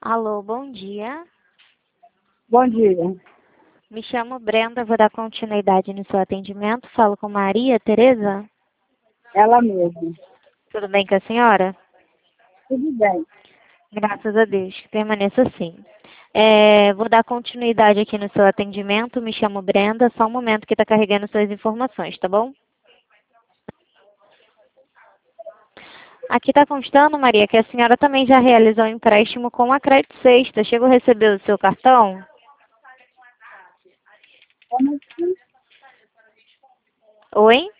Alô, bom dia. Bom dia. Me chamo Brenda, vou dar continuidade no seu atendimento. Falo com Maria Tereza. Ela mesma. Tudo bem com a senhora? Tudo bem. Graças a Deus, que permaneça assim. Vou dar continuidade aqui no seu atendimento. Me chamo Brenda, só um momento que está carregando suas informações, tá bom? Aqui está constando, Maria, que a senhora também já realizou um empréstimo com a Crédito Sexta. Chegou a receber o seu cartão? Como assim? Oi?